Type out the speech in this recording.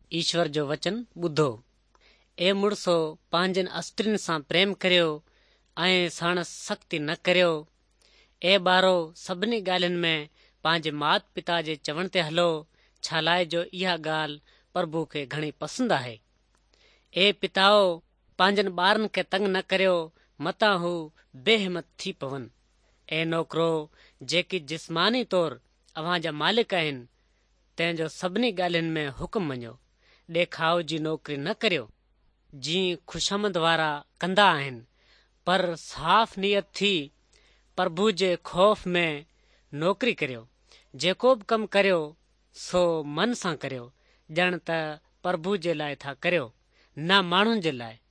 ईश्वर जो वचन ॿुधो। ए मुड़सो, पंहिंजनि अस्त्रियुनि सां प्रेम करियो ऐं साण सख़्ती न करियो। ए ॿारो, सभिनी ॻाल्हियुनि में पंहिंजे माता पिता जे चवण ते हलो। छालाए जो इहा ॻाल्हि प्रभु खे घणी पसंदि आहे। ए पिताओ, पंहिंजनि ॿारनि खे तंग न करियो, मता हू बेहिमत थी पवनि। ए नौकरो, जेकी जिस्मानी तौरु अव्हां जा मालिक आहिनि, तंहिंजो सभिनी ॻाल्हियुनि में हुकुम मञो। ॾेखाव जी नौकरी न करियो जीअं ख़ुशमद वारा कंदा आहिनि, पर साफ़ नियत थी प्रभु जे ख़ौफ़ में नौकरी करियो। जेको बि कमु करियो सो मन सां करियो, ॼण त प्रभु जे लाइ था करियो, न माण्हुनि जे लाइ।